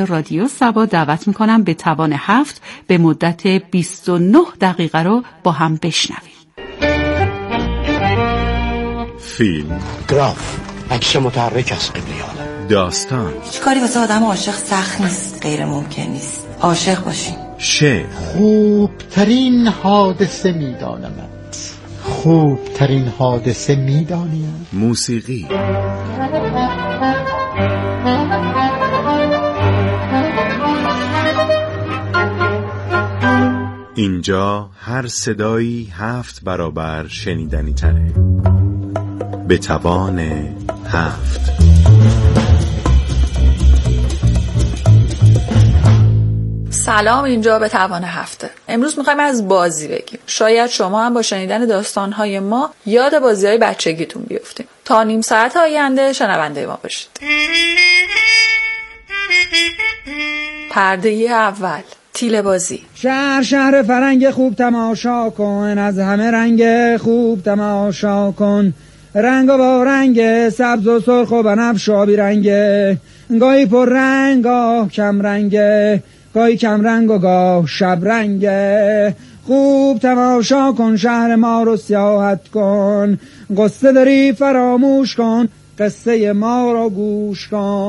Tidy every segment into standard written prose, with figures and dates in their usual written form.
رادیو سبا دعوت میکنم به توان 7 به مدت 29 دقیقه رو با هم بشنویم. فیلم، گراف، عکس متحرک از قبلی‌ها. داستان. کاری واسه آدم عاشق سخت نیست، غیر ممکن نیست. عاشق باشین. شعر. خوبترین حادثه میدانمت، خوبترین حادثه میدانیم. موسیقی. اینجا هر صدایی 7 برابر شنیدنی تره. به توان 7. سلام، اینجا به توان 7. امروز میخوایم از بازی بگیم. شاید شما هم با شنیدن داستانهای ما یاد بازیهای بچگیتون بیفتیم. تا نیم ساعت آینده شنونده ما باشید. پرده اول، تیله بازی. شهر فرنگ خوب تماشا کن، از همه رنگ خوب تماشا کن. رنگ با رنگ سبز و سرخ و بنفش آبی رنگه، گاهی پر رنگ گاه کم رنگه، گاهی کم رنگ و گاه شب رنگه. خوب تماشا کن شهر ما رو سیاحت کن، قصه داری فراموش کن، قصه ما رو گوش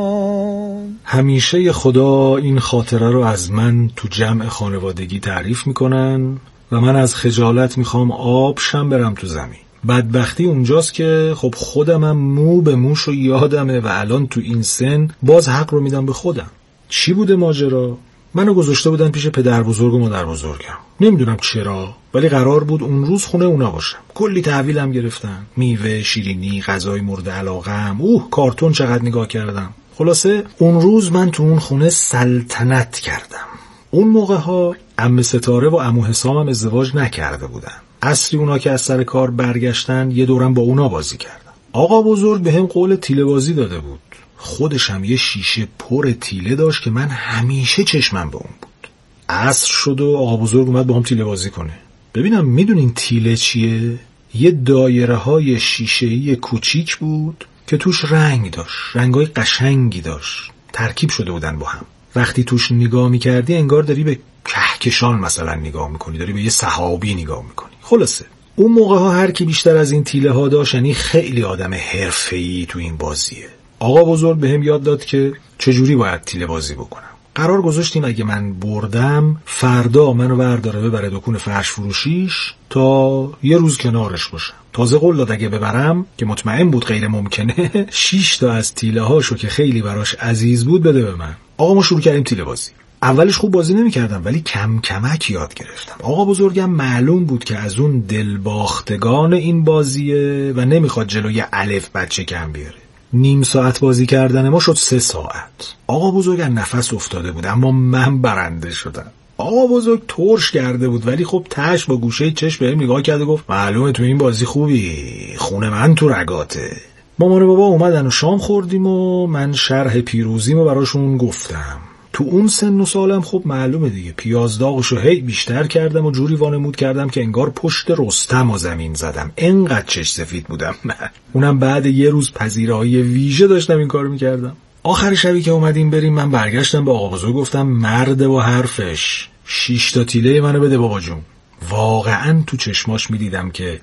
کن. همیشه خدا این خاطره رو از من تو جمع خانوادگی تعریف میکنن و من از خجالت میخوام آبشم برم تو زمین. بدبختی اونجاست که خب خودمم مو به موش رو یادمه و الان تو این سن باز حق رو میدم به خودم. چی بوده ماجرا؟ منو گذاشته بودن پیش پدر بزرگ و مادر بزرگم، نمیدونم چرا، ولی قرار بود اون روز خونه اونا باشم. کلی تحویلم گرفتن، میوه، شیرینی، غذای مورد علاقه‌ام، کارتون چقدر نگاه کردم. خلاصه اون روز من تو اون خونه سلطنت کردم. اون موقع ها عمه ستاره و عمو حسامم ازدواج نکرده بودن. عصری اونا که از سر کار برگشتن یه دورم با اونا بازی کردم. آقا بزرگ بهم قول تیله بازی داده بود. خودش هم یه شیشه پر تیله داشت که من همیشه چشمم به اون بود. عصر شد و آقا بزرگ اومد با هم تیله بازی کنه. ببینم میدونین تیله چیه؟ یه دایره های شیشه‌ای کوچیک بود که توش رنگ داشت، رنگای قشنگی داشت، ترکیب شده بودن با هم. وقتی توش نگاه میکردی انگار داری به کهکشان مثلا نگاه میکنی، داری به یه سحابی نگاه میکنی. خلاصه اون موقع ها هر کی بیشتر از این تیله ها داشت یعنی خیلی آدم حرفه‌ای تو این بازیه. آقا بزرگ بهم یاد داد که چجوری باید تیله بازی بکنم. قرار گذاشتیم اگه من بردم فردا منو برداره ببره دکون فرش فروشیش تا یه روز کنارش باشم. تازه قول داد اگه ببرم که مطمئن بود غیر ممکنه 6 تا از تیله هاشو که خیلی براش عزیز بود بده به من. آقا ما شروع کردیم تیله بازی. اولش خوب بازی نمی‌کردم ولی کم کمک یاد گرفتم. آقا بزرگم معلوم بود که از اون دلباختگان این بازیه و نمیخواد جلوی الف بچه کم بیاره. نیم ساعت بازی کردن ما شد 3 ساعت. آقا بزرگ نفس افتاده بود اما من برنده شدم. آقا بزرگ ترش کرده بود ولی خب تش با گوشه چشم بهم نگاه کرد و گفت معلومه تو این بازی خوبی، خون من تو رگاته. مامان و بابا اومدن و شام خوردیم و من شرح پیروزیمو براشون گفتم. تو اون سن و سالم خب معلومه دیگه، پیاز داغشو هی بیشتر کردم و جوری وانمود کردم که انگار پشت رستم و زمین زدم، انقدر چش سفید بودم من. اونم بعد یه روز پذیرایی ویژه داشتم این کارو میکردم. آخر شبی که اومدیم بریم من برگشتم به آقا بزرگ گفتم مرد و حرفش، 6 تا تیله منو بده بابا جون. واقعا تو چشماش میدیدم که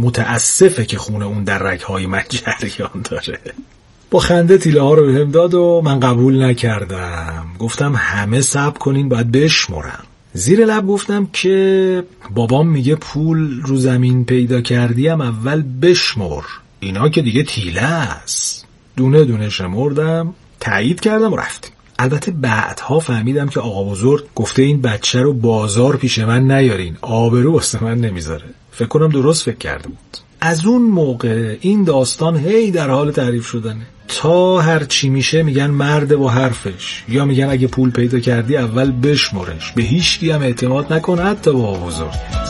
متاسفه که خون اون در رگ‌های من جریان داره. با خنده تیله ها رو بهم داد و من قبول نکردم. گفتم همه صبر کنین باید بشمرم. زیر لب گفتم که بابام میگه پول رو زمین پیدا کردیم اول بشمر، اینا که دیگه تیله است. دونه دونه شمردم، تایید کردم و رفتیم. البته بعدها فهمیدم که آقا بزرگ گفته این بچه رو بازار پیش من نیارین، آبرو واسه من نمیذاره. فکر کنم درست فکر کرده بود. از اون موقع این داستان هی در حال تعریف شدنه. تا هر چی میشه میگن مرد و حرفش، یا میگن اگه پول پیدا کردی اول بشمرش. به هیچ کی هم اعتماد نکن، حتی با بزرگ.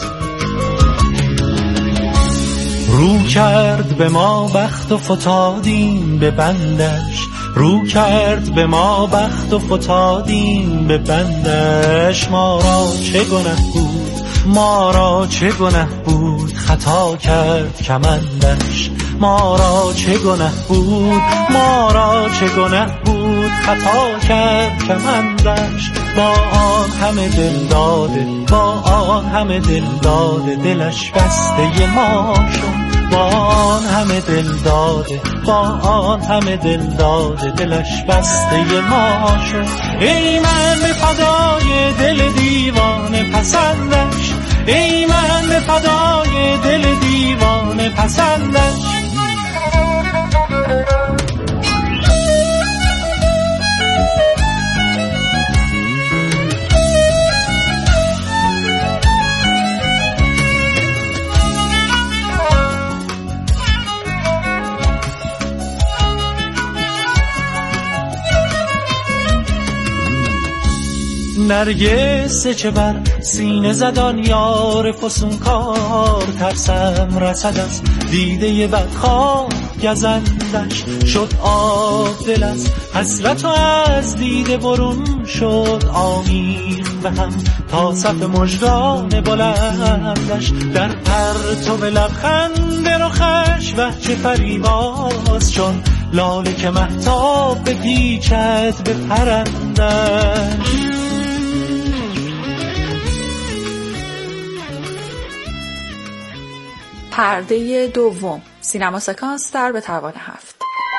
رو کرد به ما بخت و فتادیم به بندش، رو کرد به ما بخت و فتادیم به بندش. ما را چه گناه بود، ما را چه گناه بود، خطا کرد کمندش. ما را چه گناه بود، ما را چه گناه بود، خطا کرد کمندش. با آن همه دل داده، با آن همه دل داده، دلش بسته ما شد. با آن همه دل داده، با آن همه دل داده، دلش بسته ما شد. ای من به فدای دل دیوانه پسندش، ای من به فدای دل دیوانه پسندش. نرگس چه بر سینه زدان یار فسونکار، ترسم رسد از دیده بدخواه گزندش. شد آب دل از حسرت و از دیده برون شد، آمین به هم تا صف مژگان بلندش. در پرتو لبخند رخش وحچه فریباز، چون لاله که مهتاب بپیچد به پرندش. پرده دوم، سینما سکانس در به توان 7.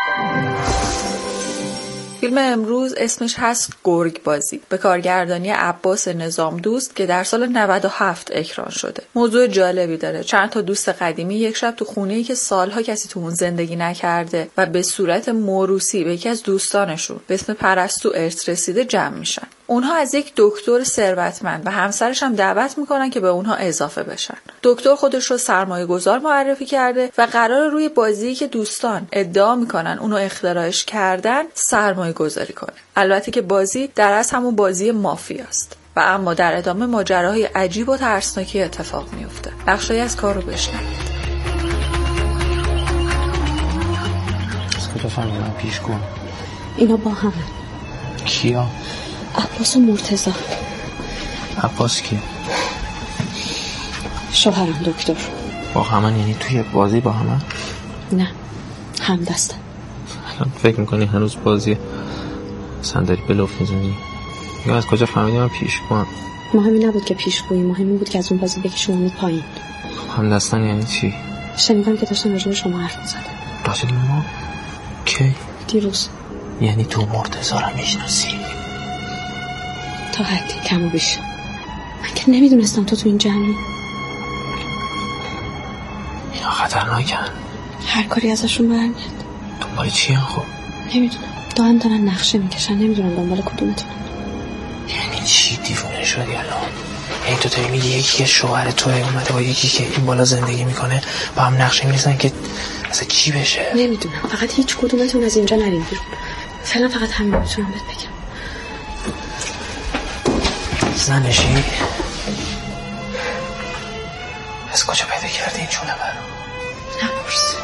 فیلم امروز اسمش هست گرگ بازی، به کارگردانی عباس نظام دوست که در سال 97 اکران شده. موضوع جالبی داره. چند تا دوست قدیمی یک شب تو خونه‌ای که سالها کسی تو اون زندگی نکرده و به صورت موروثی به یکی از دوستانشون به اسم پرستو ارث رسیده جمع میشن. اونها از یک دکتر ثروتمند و همسرش هم دعوت میکنن که به اونها اضافه بشن. دکتر خودش رو سرمایه‌گذار معرفی کرده و قرار روی بازی که دوستان ادعا میکنن اونو اختراعش کردن سرمایه‌گذاری کنه. البته که بازی در اصل همون بازی مافیاست و اما در ادامه ماجراهای عجیب و ترسناکی اتفاق میفته. بخشی از کار رو بشنوید. از کجا فهمیدن پیش کن؟ اینا با همه. کیا؟ عباس و مرتضی. عباس کیه؟ شوهرم دکتر. با همه یعنی توی بازی با همه؟ نه، هم دستن. فکر میکنی هنوز بازی صندلی به لف میزنی؟ یا از کجا فهمیدی من پیشگوام؟ مهمی نبود که پیشگویی، مهمی بود که از اون بازی بکشون امید پایین. هم دستن یعنی چی؟ شنیدم که داشتن راجع به شما حرف می‌زدن. راجع به ما؟ کی؟ دیروز. یعنی تو مرتضی رو میشناسی؟ تا حدی کم و بیش. من که نمیدونستم تو این جمعی. اینا خطرناکن. هر کاری ازشون برمیاد. دنبال چی هم خب؟ نمیدونم. دارن نقشه میکشن، نمیدونم دنبال کدومتون. یعنی چی دیوونه شدی الان؟ یعنی تو داری میگی یکی که شوهر توه اومده با یکی که این بالا زندگی میکنه با هم نقشه میریزن که اصلا چی بشه؟ نمیدونم. فقط هیچ کدومتون از اینجا نرین بیرون. فعلا فقط همین میتونم بهت بگم. زنشی؟ از کجا پیدا کردی این چونه برو؟ نپرس.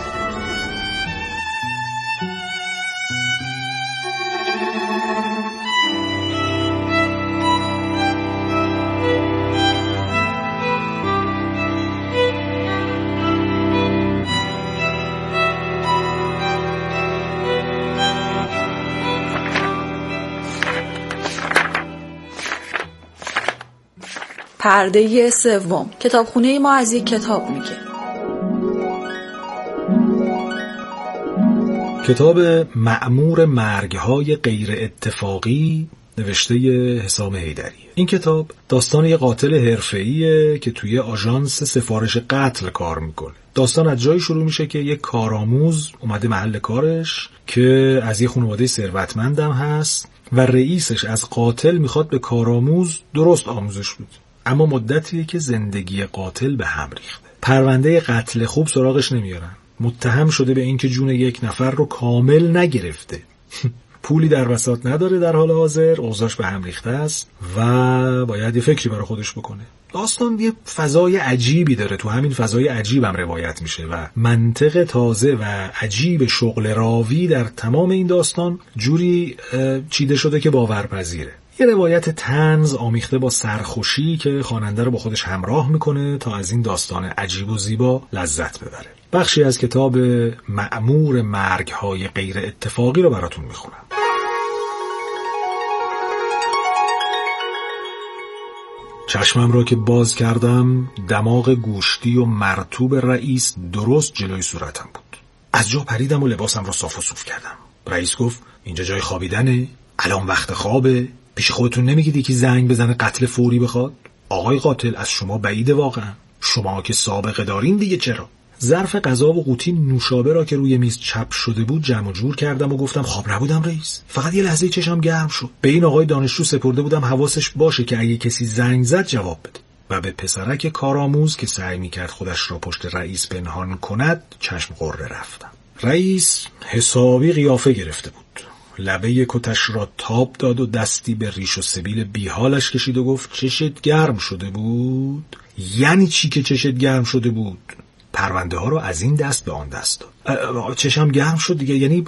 پرده سوم، کتابخونه ما از یک کتاب میگه. کتاب مأمور مرگ‌های غیر اتفاقی نوشته حسام حیدریه. این کتاب داستان یه قاتل حرفه‌ایه که توی آژانس سفارش قتل کار میکنه. داستان از جایی شروع میشه که یک کارآموز اومده محل کارش که از یه خانواده ثروتمندم هست و رئیسش از قاتل میخواد به کارآموز درست آموزش بده. اما مدتیه که زندگی قاتل به هم ریخته. پرونده قتل خوب سراغش نمیارن. متهم شده به اینکه جون یک نفر رو کامل نگرفته. پولی در بساط نداره در حال حاضر، اوضاعش به هم ریخته است و باید یه فکری برای خودش بکنه. داستان یه فضای عجیبی داره. تو همین فضای عجیب هم روایت میشه و منطق تازه و عجیب شغل راوی در تمام این داستان جوری چیده شده که باورپذیره. یه روایت طنز آمیخته با سرخوشی که خواننده رو با خودش همراه میکنه تا از این داستان عجیب و زیبا لذت ببره. بخشی از کتاب مأمور مرگ‌های غیر اتفاقی رو براتون میخونم. چشمم را که باز کردم دماغ گوشتی و مرطوب رئیس درست جلوی صورتم بود. از جا پریدم و لباسم را صاف و صوف کردم. رئیس گفت اینجا جای خوابیدنه؟ الان وقت خوابه؟ پیش خودتون نمیگید یکی زنگ بزنه قتل فوری بخواد؟ آقای قاتل از شما بعیده واقعا. شما که سابقه دارین دیگه چرا؟ ظرف غذا و قوطی نوشابه را که روی میز چپ شده بود جمع جور کردم و گفتم خواب نبودم رئیس، فقط یه لحظه چشم گرم شد. به این آقای دانشجو سپرده بودم حواسش باشه که اگه کسی زنگ زد جواب بده. و به پسرک کارآموز که سعی میکرد خودش را پشت رئیس پنهان کند چشم قره رفتم. رئیس حسابی قیافه گرفته بود. لبه کتش را تاب داد و دستی به ریش و سبیل بیحالش کشید و گفت چشت گرم شده بود؟ یعنی چی که چشت گرم شده بود؟ پرونده ها رو از این دست به آن دست داد. چشم گرم شد دیگه، یعنی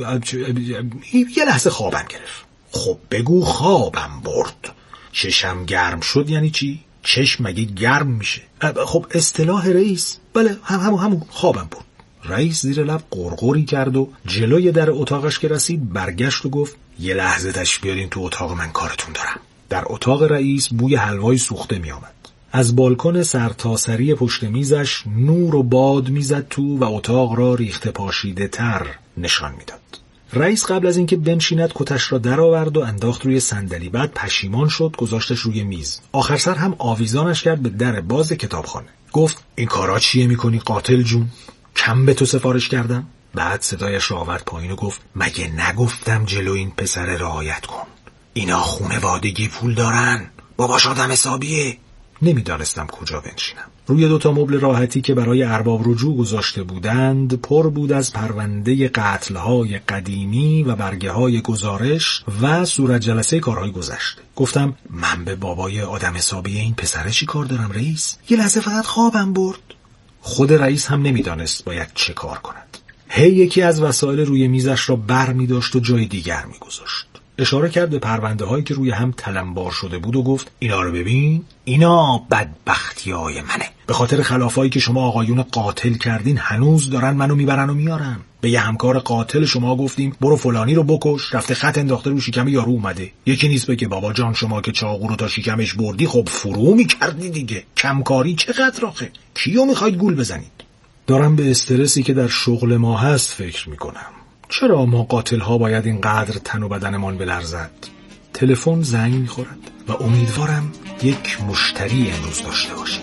یه لحظه خوابم گرفت. خب بگو خوابم برد. چشم گرم شد یعنی چی؟ چشم مگه گرم میشه؟ خب اصطلاح رئیس. بله همون خوابم برد. رئیس زیر لب قرقری کرد و جلوی در اتاقش که رسید برگشت و گفت یه لحظه تش بیارین تو اتاق من، کارتون دارم. در اتاق رئیس بوی حلوای سوخته می آمد. از بالکن سرتاسری پشت میزش نور و باد میزد تو و اتاق را ریخته پاشیده تر نشان میداد. رئیس قبل از اینکه بنشیند کتش را درآورد و انداخت روی صندلی. بعد پشیمان شد گذاشتش روی میز. آخر سر هم آویزانش کرد به در باز کتابخانه. گفت این کارا چیه میکنی قاتل جون؟ کم به تو سفارش کردم؟ بعد صدایش را آورد پایین و گفت مگه نگفتم جلو این پسر رعایت کن؟ اینا خونوادگی پول دارن، باباش آدم حسابیه. نمیدانستم کجا بنشینم. روی 2 مبل راحتی که برای ارباب رجوع گذاشته بودند پر بود از پرونده قتل‌های قدیمی و برگه‌های گزارش و صورت جلسه کارهای گذشته. گفتم من به بابای آدم حسابی این پسره چی کار دارم رئیس؟ یه لحظه فقط خوابم برد. خود رئیس هم نمیدانست باید چه کار کند. یکی از وسایل روی میزش را بر می داشت و جای دیگر می گذاشت. اشاره کرد به پرونده هایی که روی هم تلمبار شده بود و گفت اینا رو ببین، اینا بدبختی های منه. به خاطر خلافایی که شما آقایون قاتل کردین هنوز دارن منو میبرن و میارن. به یه همکار قاتل شما گفتیم برو فلانی رو بکش، رفته خط انداخته رو شکم یارو اومده. یکی نیست بگه بابا جان شما که چاقو رو تا شکمش بردی خب فرو میکردی دیگه. کمکاری چقدر آخه؟ کیو میخواید گول بزنید؟ دارم به استرسی که در شغل ما هست فکر میکنم. چرا ما قاتل ها باید اینقدر تن و بدنمان بلرزد؟ تلفن زنگ میخورد و امیدوارم یک مشتری امروز داشته باشیم.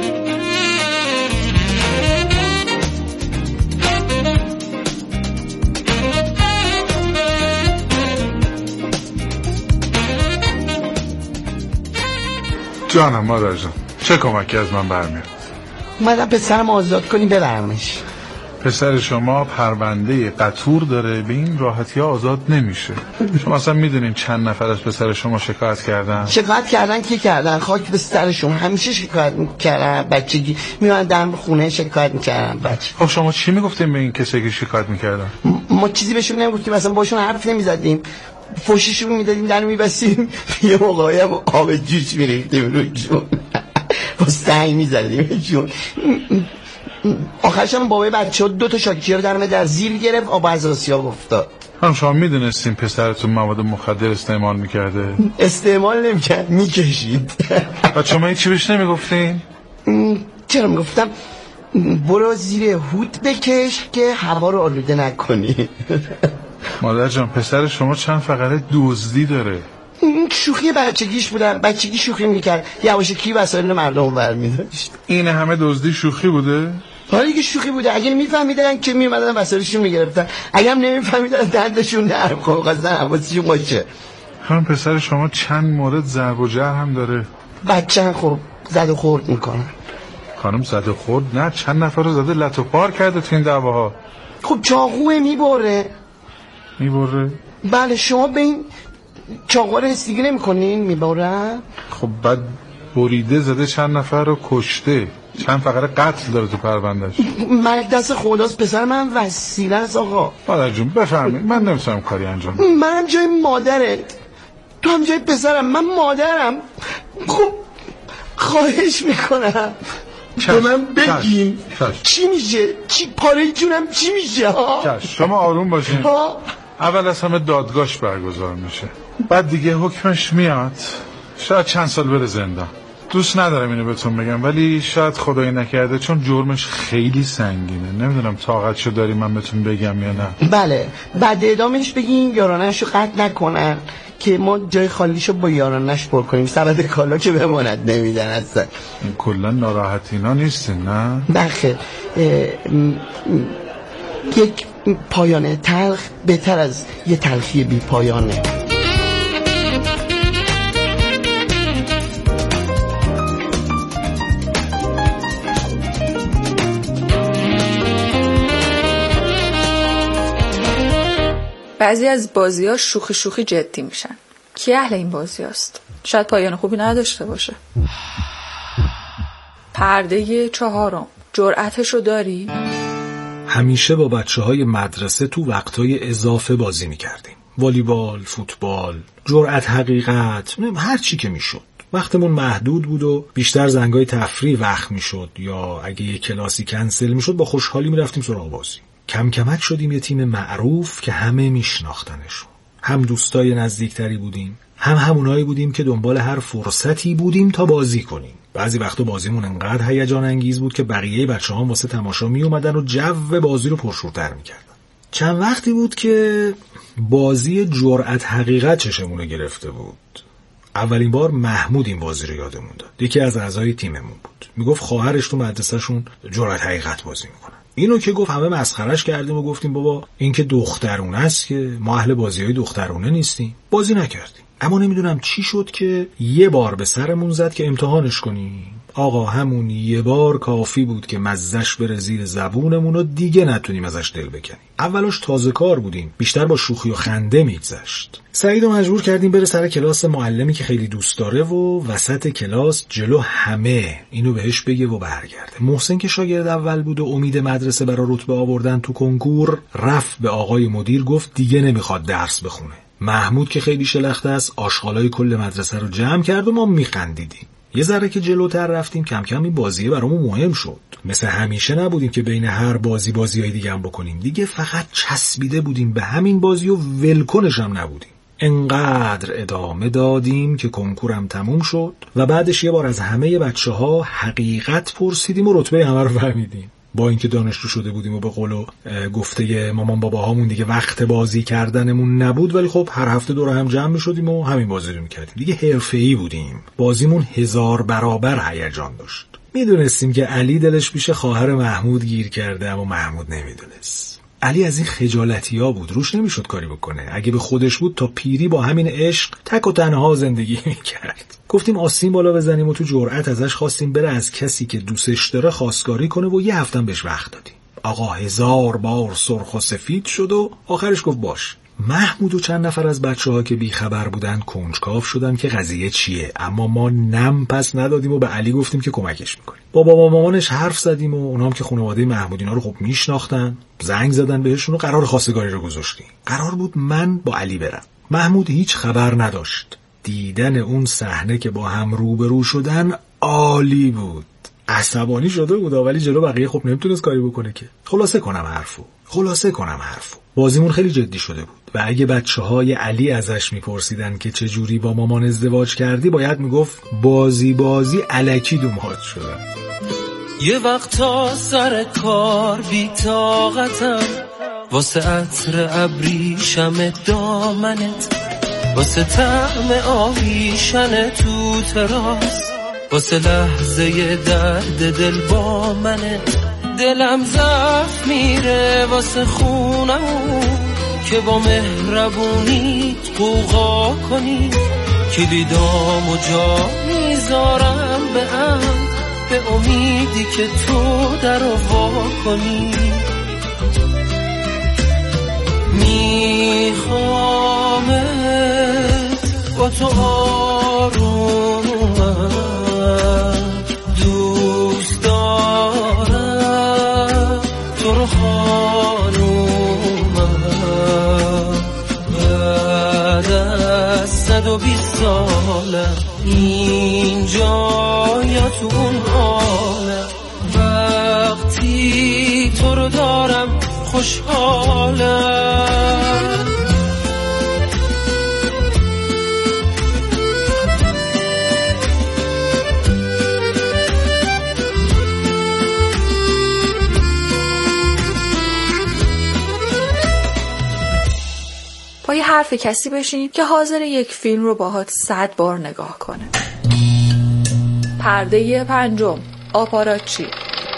جانم مادر جان، چه کمکی از من برمیاد؟ اومدم پسرم آزاد کنی ببرمش. پسر شما پرونده قطور داره، به این راحتی ها آزاد نمیشه. شما اصلا میدونین چند نفر از پسر شما شکایت کردن؟ شکایت کردن کی کردن؟ خاک به سر شما. همیشه شکایت میکردن، بچگی میومدن خونه شکایت میکردن بچه. خب شما چی میگفتین به این کسی که شکایت میکردن؟ ما چیزی بهشون نمیگفتیم، مثلا باشون حرف نمیزدیم، فوششون میدادیم، در میبستیم، یه موقعی هم آب جوش میریختیم روی جون با سنگ میزدیم جون. آخرش هم بابای بچه ها 2 شاکی رو در زیر گرفت، آب از آسیا افتاد. هم شما میدونستین پسرتون مواد مخدر استعمال میکرده؟ استعمال نمیکرد، میکشید. و شما چی بهش نمیگفتین؟ چرا میگفتم برو زیر هود بکش که هوا رو آلوده نکنی. مادر جان پسر شما چند فقره دزدی داره. شوخی بچگیش بودن، بچگی شوخی میکرد، یواشکی وسایل مردم برمیداشت. این همه دزدی شوخی بوده؟ حالا که شوخی بوده. اگه میفهمیدن که میومدن وسایلشون میگرفتن، اگه هم نمیفهمیدن دندشون نرم خواستن حواسشون باشه. هم پسر شما چند مورد ضرب و جرح هم داره. بچه‌ن خب زد و خورد میکنن. خانم زد و خورد نه، چند نفر رو زده لط و پار کرده تو این دعواها. خب چاقوه میبره. بله شما به این چاقو رو استیگه نمی کنین میبرن؟ خب بعد بریده زده چند نفر رو کشته، چند فقره قتل داره تو پروندهش. مرگ دست خداست، پسر من وسیله است آقا. مادر جون بفرمایید، من نمیتونم کاری انجام بدم. منم جای مادرت، تو هم جای پسرم، من مادرم. خب خواهش میکنم به من بگین چی میشه؟ چی پاره جونم چی میشه؟ شما آروم باشین. اول از همه دادگاهش برگزار میشه، بعد دیگه حکمش میاد، شاید چند سال بره زندان. دوست ندارم اینو بهتون بگم، ولی شاید خدایی نکرده چون جرمش خیلی سنگینه. نمیدونم طاقتشو داری من بهتون بگم یا نه. بله، بعد اعدامش بگین یارانشو قطع نکنن که ما جای خالیشو با یارانش پر کنیم، سبد کالا که بماند نمیدن اصلا. کلا ناراحتینا نیستین نه؟ بخیر، یک پایان تلخ بهتر از یه تلخی بی پایانه. بعضی از بازی‌ها شوخی شوخی جدی میشن. کی اهل این بازی هست؟ شاید پایان خوبی نداشته باشه. پرده 4 جرأتشو داری؟ همیشه با بچه‌های مدرسه تو وقتای اضافه بازی می‌کردیم. والیبال، فوتبال، جرأت حقیقت، هر چی که میشد. وقتمون محدود بود و بیشتر زنگای تفریح وقت میشد یا اگه یه کلاسی کنسل میشد با خوشحالی میرفتیم سراغ بازی. کم کمک شدیم یه تیم معروف که همه میشناختنشون. هم دوستای نزدیکتری بودیم، هم همونایی بودیم که دنبال هر فرصتی بودیم تا بازی کنیم. بعضی وقتا بازیمون انقدر هیجان انگیز بود که بقیه بچه‌ها واسه تماشا می اومدن و جو بازی رو پرشورتر می‌کردن. چند وقتی بود که بازی جرأت حقیقت چشمون رو گرفته بود. اولین بار محمود این بازی رو یادمون داد. یکی از اعضای تیممون بود. میگفت خواهرش تو مدرسه‌شون جرأت حقیقت بازی می‌کنه. اینو که گفت همه مسخرهش کردیم و گفتیم بابا این که دخترونه است که ما اهل بازی‌های دخترونه نیستیم. بازی نکردیم. اما نمیدونم چی شد که یه بار به سرمون زد که امتحانش کنیم. آقا همون یه بار کافی بود که مزهش بره زیر زبونمون و دیگه نتونیم ازش دل بکنیم. اولاش تازه کار بودیم، بیشتر با شوخی و خنده میگذشت. سعیدو مجبور کردیم بره سر کلاس معلمی که خیلی دوست داره و وسط کلاس جلو همه اینو بهش بگه و برگرده. محسن که شاگرد اول بود و امید مدرسه برای رتبه آوردن تو کنکور، رفت به آقای مدیر گفت دیگه نمیخواد درس بخونه. محمود که خیلی شلخته است آشغالای کل مدرسه رو جمع کرد و ما میخندیدیم. یه ذره که جلوتر رفتیم کم کم این بازیه برامون مهم شد. مثل همیشه نبودیم که بین هر بازیای دیگه هم بکنیم. دیگه فقط چسبیده بودیم به همین بازی و ولکنش هم نبودیم. انقدر ادامه دادیم که کنکورم تموم شد و بعدش یه بار از همه بچه‌ها حقیقت پرسیدیم و رتبه همه رو فهمیدیم. با اینکه دانشجو شده بودیم و به قول گفته مامان باباهامون دیگه وقت بازی کردنمون نبود، ولی خب هر هفته دور هم جمع می‌شدیم و همین بازی رو می‌کردیم. دیگه حرفه‌ای بودیم. بازیمون 1000 برابر هیجان داشت. میدونستیم که علی دلش پیش خواهر محمود گیر کرده، اما محمود نمیدونست. علی از این خجالتی‌ها بود، روش نمیشد کاری بکنه. اگه به خودش بود تا پیری با همین عشق تک و تنها زندگی میکرد. گفتیم آستین بالا بزنیم و تو جرأت ازش خواستیم بره از کسی که دوستش داره خواستگاری کنه و یه هفتم بهش وقت دادیم. آقا 1000 بار سرخ و سفید شد و آخرش گفت باش. محمود و چند نفر از بچه‌ها که بیخبر بودن کنجکاو شدن که قضیه چیه، اما ما نم پس ندادیم و به علی گفتیم که کمکش میکنیم. با بابا مامانش حرف زدیم و اونام که خانواده محمود اینا رو خب میشناختن، زنگ زدن بهشون و قرار خواستگاری رو گذاشتیم. قرار بود من با علی برم. محمود هیچ خبر نداشت. دیدن اون صحنه که با هم روبرو شدن عالی بود. عصبانی شده بود ولی جلو بقیه خب نمیتونست کاری بکنه که. خلاصه کنم حرفو. بازیمون خیلی جدی شده بود و اگه بچه‌های علی ازش میپرسیدن که چه جوری با مامان ازدواج کردی، باید میگفت بازی الکی دومات شدن. یه وقتا سر کار بی طاقتم، واسه عطر ابریشم دامنت، واسه طعم آویشن تو تراس، واسه لحظه درد دل با منت. دلم ضعف میره واسه خونم که با مهربونیت قوقا کنی، کلیدامو جا میذارم به امیدی که تو در وا کنی. میخوامت با تو آرومم، دوست دارم تو رو خانومم. بعد از 120 سالم اینجا یا تو اون عالم، وقتی تو رو دارم خوشحالم. حرف کسی بشین که حاضر یک فیلم رو باهات 100 بار نگاه کنه. پرده 5. آپاراتچی.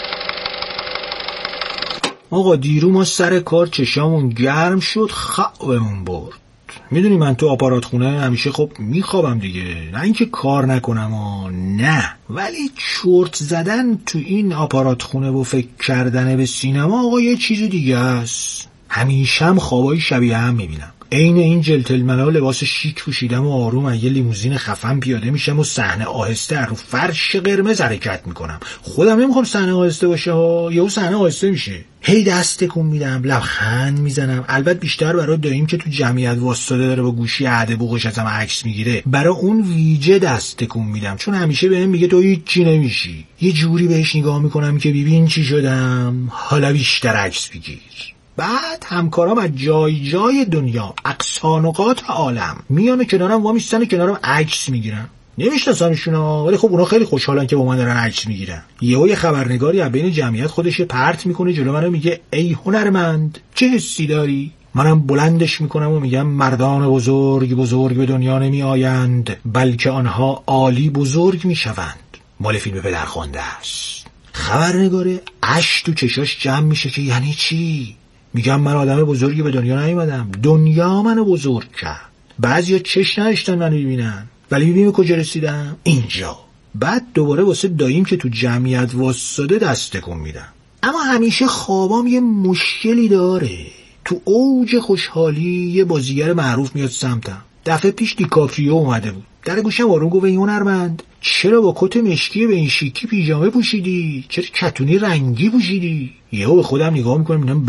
آقا دیرو ما سر کار چشامون گرم شد، خوابمون برد. میدونی من تو آپارات خونه همیشه خب میخوابم دیگه، نه اینکه کار نکنم نه، ولی چرت زدن تو این آپارات خونه و فکر کردن به سینما آقا یه چیز دیگه است. همیشه هم خوابای شبیه هم میبینم. عین این جنتلمنا لباس شیک پوشیدم و آروم از یه لیموزین خفن پیاده میشم و صحنه آهسته رو فرش قرمز حرکت میکنم. خودم نمیخوام صحنه آهسته باشه ها، یهو صحنه آهسته میشه. هی دست تکون میدم، لبخند میزنم. البته بیشتر برای داییم که تو جمعیت واسطه داره با گوشی عده بوقش ازم عکس میگیره، برای اون ویژه دست تکون میدم، چون همیشه بهم میگه تو هیچی نمیشی. یه جوری بهش نگاه میکنم که ببین چی شدم، حالا بیشتر عکس بگیر. بعد همکارام از جای جای دنیا، اقصا نقاط عالم میان کنارم وامیستن و کنارم عکس میگیرن. نمیشناسمشون ولی خب اونا خیلی خوشحالن که با من دارن عکس میگیرن. یه خبرنگاری از بین جمعیت خودش پرت میکنه جلو منو، میگه ای هنرمند چه حسی داری؟ منم بلندش میکنم و میگم مردان بزرگ به دنیا نمی آیند، بلکه آنها عالی بزرگ میشوند. مال فیلم پدرخوانده است. خبرنگاره اش تو چشاش جمع میشه که یعنی چی؟ میگم من آدم بزرگی به دنیا نیومدم، دنیا منو بزرگ کرد. بعضیا چش نداشتن منو ببینن، ولی ببین کجا رسیدم، اینجا. بعد دوباره واسه داییم که تو جمعیت واسطه دست تکون میدم. اما همیشه خوابام یه مشکلی داره. تو اوج خوشحالی یه بازیگر معروف میاد سمتم. دفعه پیش دیکاپریو اومده بود. در گوشم آروم گفت ای هنرمند چرا با کت مشکی به این شیکی پیژامه پوشیدی؟ چرا کتونی رنگی پوشیدی؟ یهو به خودم نگاه میکنم میگم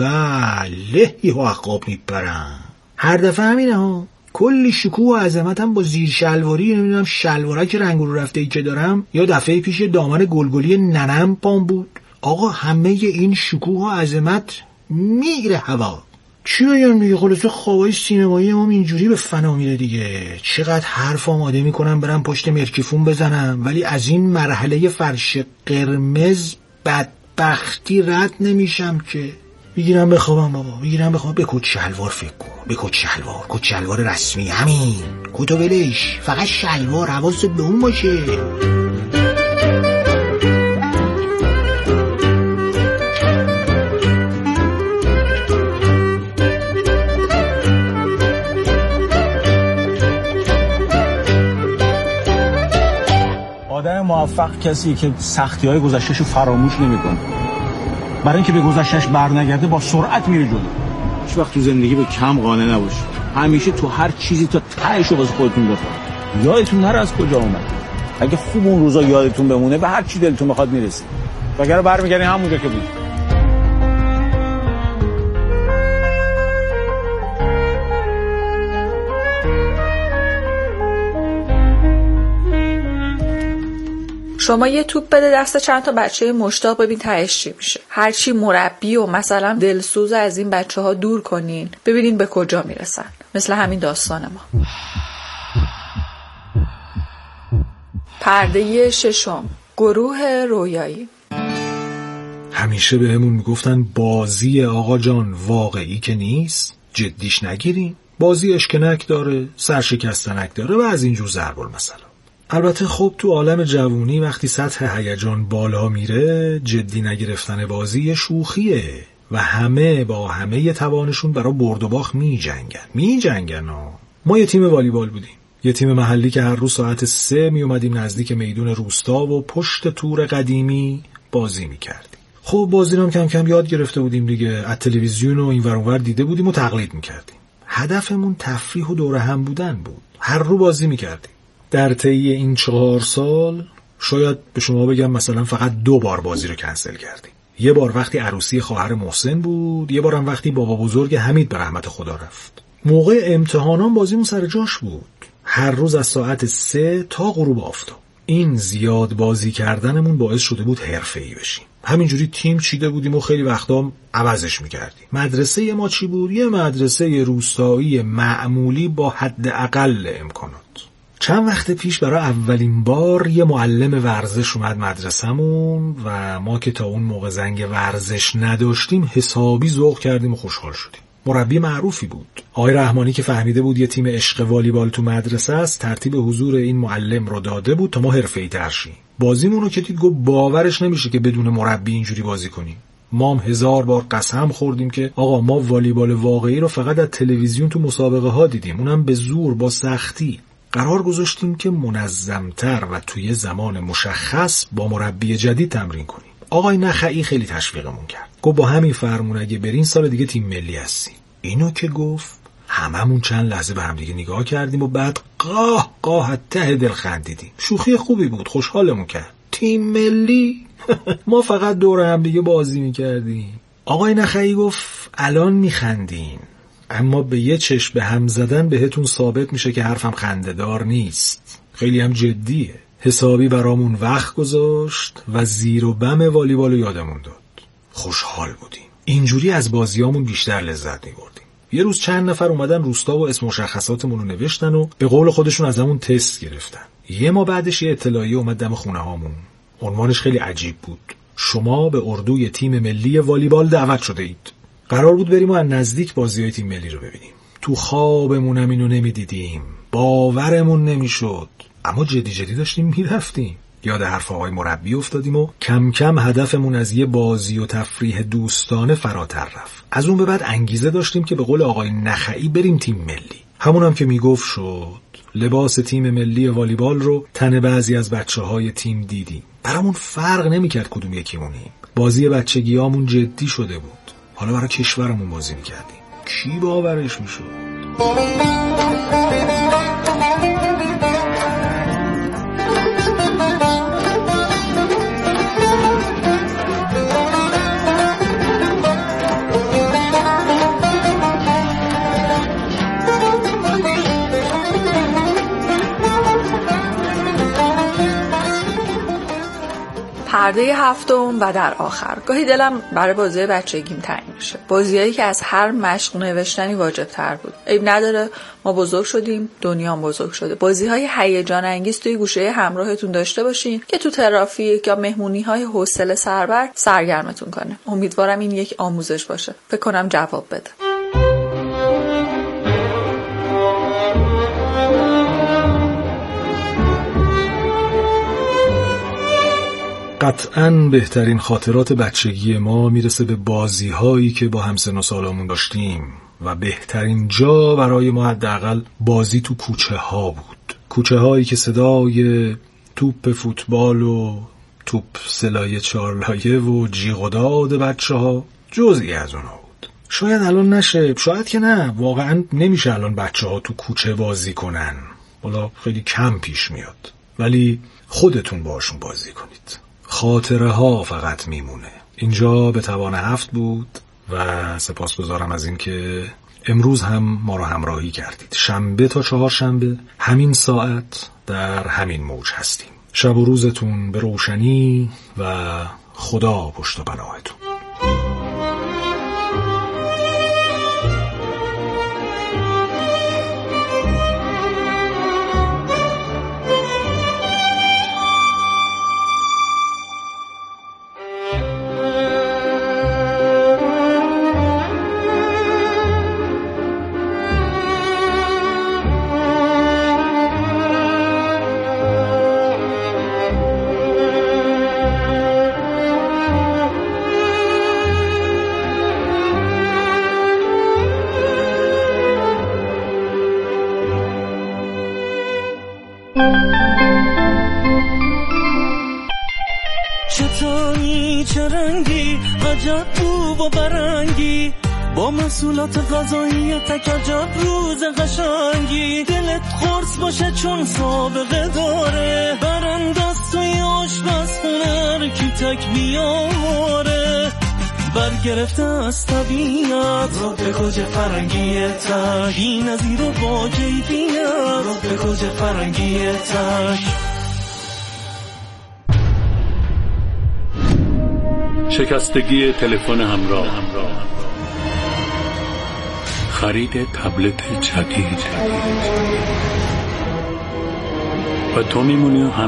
بله یهو عقاب میپرم. هر دفعه همینه ها. کلی شکوه و عظمتم با زیر شلواری، نمیدونم شلوارک رنگ رو رفته ای که دارم، یا دفعه پیش دامن گلگلی ننم پام بود. آقا همه این شکوه و عظمت میره هوا. چی بگم دیگه؟ خلاصه خوابای سینمایی هم اینجوری به فنا میره دیگه. چقدر حرف آماده میکنم برم پشت مرکیفون بزنم، ولی از این مرحله فرش قرمز بدبختی رد نمیشم که. بگیرم بخوابم بابا، بگیرم بخوابم. به کت شلوار فکر کن، به کت شلوار رسمی، همین کتو ولش، فقط شلوار، حواست به اون باشه. آدم موفق کسی که سختی‌های گذشته‌شو فراموش نمی‌کنه، برای اینکه به گذشته‌اش برنگرده با سرعت میره جلو. هیچ وقت تو زندگی به کم قانع نباش، همیشه تو هر چیزی تا تهشو واسه خودتون بخواید. یادتون نره از کجا اومد. اگه خوب اون روزا یادتون بمونه به هر چی دلتون بخواد میرسید، وگرنه برمیگردین همونجا که بود. شما یه توپ بده دست چند تا بچه مشتاق، ببین تهش چی میشه. هرچی مربی و مثلا دلسوز از این بچه ها دور کنین، ببینین به کجا میرسن. مثل همین داستان ما. پرده 6. گروه رویایی. همیشه بهمون میگفتن بازی آقا جان واقعی که نیست، جدیش نگیرین. بازی اشکنک داره، سرشکستنک داره و از اینجور ضرب المثل. البته خب تو عالم جوونی وقتی سطح هیجان بالا میره، جدی نگرفتن بازی شوخیه و همه با همه توانشون برای برد و باخت میجنگن. ما یه تیم والیبال بودیم، یه تیم محلی که هر روز ساعت 3 می اومدیم نزدیک میدون روستا و پشت تور قدیمی بازی میکردیم. خب بازی رو کم کم یاد گرفته بودیم دیگه، از تلویزیون و این ور اون ور دیده بودیم و تقلید میکردیم. هدفمون تفریح و دور هم بودن بود. هر رو بازی میکردیم. در طی این 4 سال شاید به شما بگم مثلا فقط 2 بار بازی رو کنسل کردیم. یه بار وقتی عروسی خواهر محسن بود، یه بارم وقتی بابا بزرگ حمید به رحمت خدا رفت. موقع امتحانان بازیمون سر جاش بود. هر روز از ساعت 3 تا غروب آفتاب. این زیاد بازی کردنمون باعث شده بود حرفه‌ای بشیم. همینجوری تیم چیده بودیم و خیلی وقتا عوضش می‌کردیم. مدرسه ما چی بود؟ یه مدرسه روستایی معمولی با حداقل امکانات. چند وقت پیش برای اولین بار یه معلم ورزش اومد مدرسمون و ما که تا اون موقع زنگ ورزش نداشتیم حسابی ذوق کردیم و خوشحال شدیم. مربی معروفی بود. آقای رحمانی که فهمیده بود یه تیم عشق والیبال تو مدرسه است، ترتیب حضور این معلم رو داده بود تا ما حرفه‌ای‌تر شیم. بازیمون رو که دید گفت باورش نمیشه که بدون مربی اینجوری بازی کنیم. ما هم 1000 بار قسم خوردیم که آقا ما والیبال واقعی رو فقط از تلویزیون تو مسابقه ها دیدیم، اونم به زور با سختی. قرار گذاشتیم که منظم‌تر و توی زمان مشخص با مربی جدید تمرین کنیم. آقای نخعی خیلی تشویقمون کرد. گفت با همین فرمون اگه برین سال دیگه تیم ملی هستیم. اینو که گفت هممون چند لحظه به هم دیگه نگاه کردیم و بعد قاه ته دل خندیدیم. شوخی خوبی بود، خوشحالمون کرد. تیم ملی؟ ما فقط دور هم دیگه بازی میکردیم. آقای نخعی گفت الان میخندین، اما به یه چشم به هم زدن بهتون ثابت میشه که حرفم خنده‌دار نیست، خیلی هم جدیه. حسابی برامون وقت گذاشت و زیر و بم والیبال یادمون داد. خوشحال بودیم. اینجوری از بازیامون بیشتر لذت می‌بردیم. یه روز چند نفر اومدن روستا و اسم مشخصاتمون رو نوشتن و به قول خودشون ازمون تست گرفتن. یه ما بعدش یه اطلاعیه اومد دم خونه هامون. عنوانش خیلی عجیب بود. شما به اردوی تیم ملی والیبال دعوت شده اید. قرار بود بریم و از نزدیک بازی‌های تیم ملی رو ببینیم. تو خوابمونم اینو نمی‌دیدیم. باورمون نمی‌شد. اما جدی داشتیم میرفتیم. یاد حرف آقای مربی افتادیم و کم کم هدفمون از یه بازی و تفریح دوستانه فراتر رفت. از اون به بعد انگیزه داشتیم که به قول آقای نخعی بریم تیم ملی. همونم که میگفت شد. لباس تیم ملی والیبال رو تن بعضی از بچه‌های تیم دیدیم. برامون فرق نمی‌کرد کدوم یکیمونیم. بازی بچگیامون جدی شده بود. حالا برای کشورمون بازی می‌کردیم. کی باورش میشد؟ پرده هفتم و در آخر گاهی دلم برای بازی بچگیم تنگ میشه. بازیایی که از هر مشق نوشتنی واجب تر بود. عیب نداره، ما بزرگ شدیم، دنیا هم بزرگ شده. بازی‌های هیجان انگیز توی گوشه همراهتون داشته باشین که تو ترافیک یا مهمونی‌های حوصله سربر سرگرمتون کنه. امیدوارم این یک آموزش باشه. فکر کنم جواب بده. قطعاً بهترین خاطرات بچگی ما میرسه به بازی‌هایی که با همسن و سالامون داشتیم و بهترین جا برای ما حداقل بازی تو کوچه ها بود. کوچه هایی که صدای توپ فوتبال و توپ سلایه چارلایه و جیغ و داد بچه ها جزئی از اونها بود. شاید الان نشه، شاید که نه، واقعاً نمیشه الان بچه ها تو کوچه بازی کنن، والا خیلی کم پیش میاد، ولی خودتون باشون بازی کنید. خاطره ها فقط میمونه. اینجا به توان هفت بود و سپاسگزارم از این که امروز هم ما رو همراهی کردید. شنبه تا چهارشنبه همین ساعت در همین موج هستیم. شب و روزتون به روشنی و خدا پشت و پناهتون. چطوری چه رنگی عجب بو و برنگی با محصولات غذایی تک عجب روز قشنگی دلت خورس باشه چون سابقه داره برندست توی آشپزخونه کی تک بیاره برگرفته از طبیعت رو به گوجه فرنگی تک بی نظیر و با کیفیت رو به گوجه فرنگی تک. شکستگی تلفن همراه، خرید تبلت جدید و تو میمونی